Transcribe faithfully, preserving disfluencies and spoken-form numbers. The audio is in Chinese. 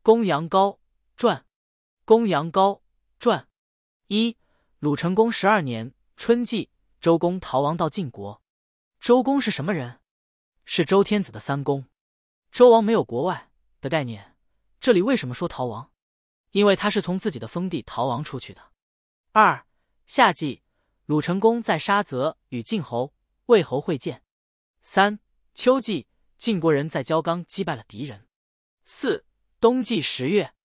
公羊羔传。公羊羔传一。鲁成公十二年春季，周公逃亡到晋国。周公是什么人？是周天子的三公。周王没有国外的概念，这里为什么说逃亡？因为他是从自己的封地逃亡出去的。二。夏季，鲁成公在沙泽与晋侯、魏侯会见。三。秋季，晋国人在焦刚击败了敌人。四。冬季十月，